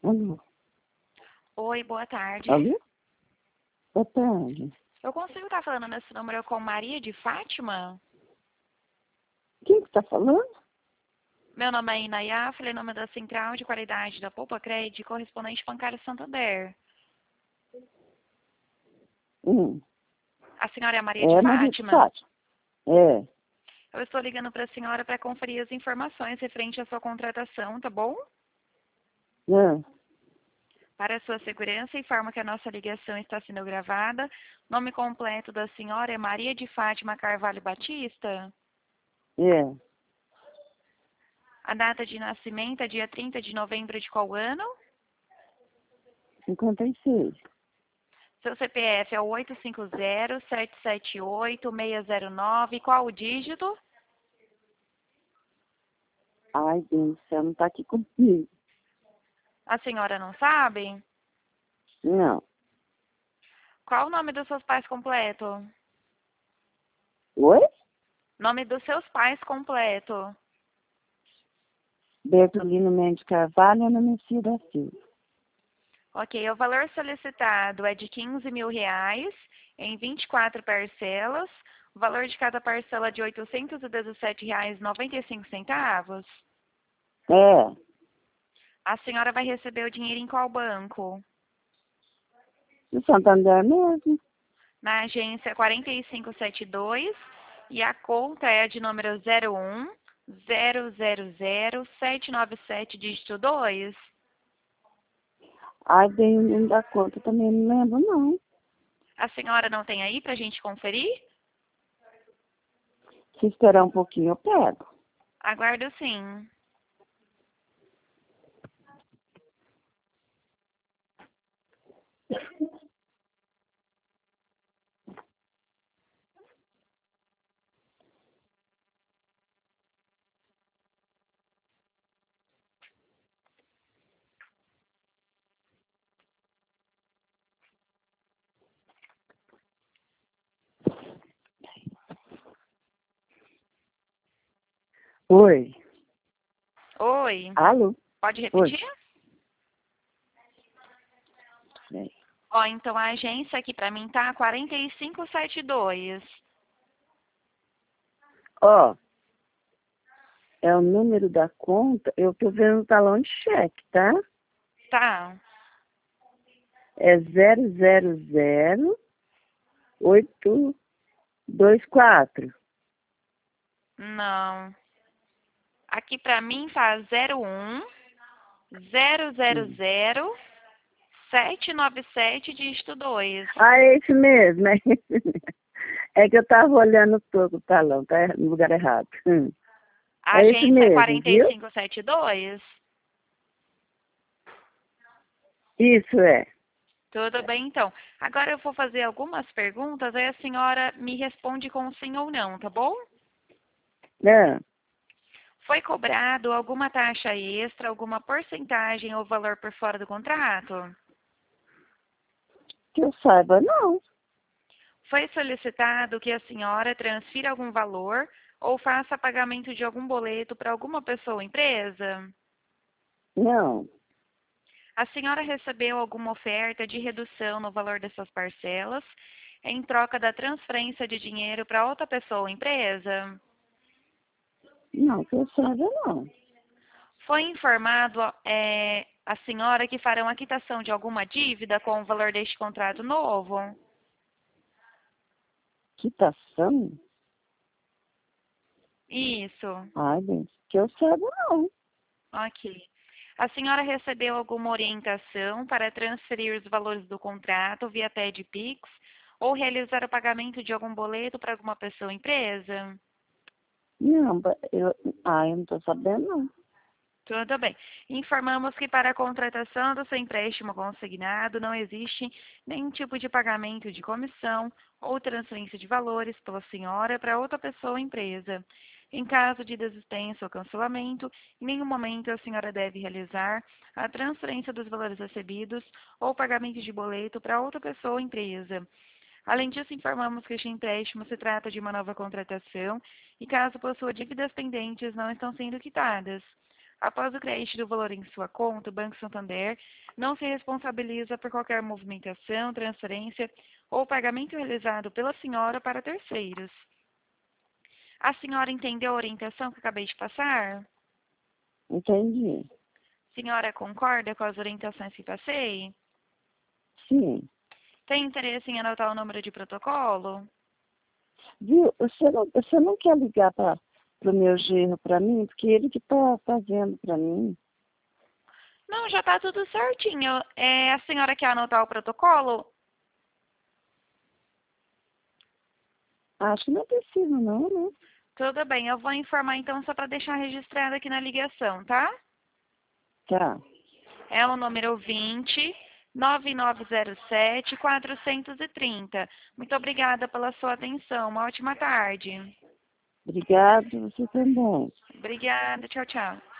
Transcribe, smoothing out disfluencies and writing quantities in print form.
Alô? Oi, boa tarde. Alô? Boa tarde. Eu consigo estar falando nesse número com Maria de Fátima? Quem que tá falando? Meu nome é Inayá, falei em nome da Central de Qualidade da Poupa Crédito, correspondente bancário Santander. A senhora é a Maria de É Maria de Fátima? Fátima. É. Eu estou ligando para a senhora para conferir as informações referente à sua contratação, tá bom? É. Para a sua segurança, informo que a nossa ligação está sendo gravada. Nome completo da senhora é Maria de Fátima Carvalho Batista? É. A data de nascimento é dia 30 de novembro de qual ano? 56. Seu CPF é o 850-778-609. Qual o dígito? Ai, Deus do céu, não tá aqui comigo. A senhora não sabe? Não. Qual o nome dos seus pais completo? Oi? Nome dos seus pais completo. Bertolino Mendes Carvalho, Ana Messia da Silva. Ok, o valor solicitado é de R$ 15.000 em 24 parcelas. O valor de cada parcela é de R$ 817,95. É. A senhora vai receber o dinheiro em qual banco? Do Santander mesmo. Na agência 4572 e a conta é a de número 01000797 dígito 2. Ai, bem, não dá conta, também não lembro, não. A senhora não tem aí para a gente conferir? Se esperar um pouquinho, eu pego. Aguardo sim. Oi. Oi, Alô? pode Oi. repetir? É. Ó, então a agência aqui para mim tá 4572. Ó, é o número da conta, eu tô vendo o talão de cheque, tá? Tá. É 000824. Não. Aqui para mim tá 01000797 dígito 2. Ah, é esse mesmo, é esse mesmo. É que eu tava olhando todo o talão, tá no lugar errado. A É esse agência é mesmo, viu? 4572? Isso é. Tudo bem, então. Agora eu vou fazer algumas perguntas, aí a senhora me responde com sim ou não, tá bom? Não, Foi cobrado alguma taxa extra, alguma porcentagem ou valor por fora do contrato? que eu saiba, não. Foi solicitado que a senhora transfira algum valor ou faça pagamento de algum boleto para alguma pessoa ou empresa? Não, A senhora recebeu alguma oferta de redução no valor dessas parcelas em troca da transferência de dinheiro para outra pessoa ou empresa? não, que eu saiba, não. Foi informado a senhora que farão a quitação de alguma dívida com o valor deste contrato novo? Quitação? Isso. Ai, bem, que eu saiba, não. Ok. A senhora recebeu alguma orientação para transferir os valores do contrato via TED Pix ou realizar o pagamento de algum boleto para alguma pessoa ou empresa? Não, eu não tô sabendo, não. Tudo bem. Informamos que para a contratação do seu empréstimo consignado não existe nenhum tipo de pagamento de comissão ou transferência de valores pela senhora para outra pessoa ou empresa. Em caso de desistência ou cancelamento, em nenhum momento a senhora deve realizar a transferência dos valores recebidos ou pagamento de boleto para outra pessoa ou empresa. Além disso, informamos que este empréstimo se trata de uma nova contratação e, caso possua dívidas pendentes, não estão sendo quitadas. Após o crédito do valor em sua conta, o Banco Santander não se responsabiliza por qualquer movimentação, transferência ou pagamento realizado pela senhora para terceiros. A senhora entendeu a orientação que acabei de passar? Entendi. Senhora concorda com as orientações que passei? Sim. Tem interesse em anotar o número de protocolo? Viu? Você não quer ligar para o meu genro para mim? Porque ele que está fazendo para mim. Não, já está tudo certinho. A senhora quer anotar o protocolo? Acho que não é preciso, não, né? Tudo bem, eu vou informar então só para deixar registrado aqui na ligação, tá? Tá. É o número 20-9907-430. Muito obrigada pela sua atenção. Uma ótima tarde. Obrigado, você também. Obrigada. Tchau, tchau.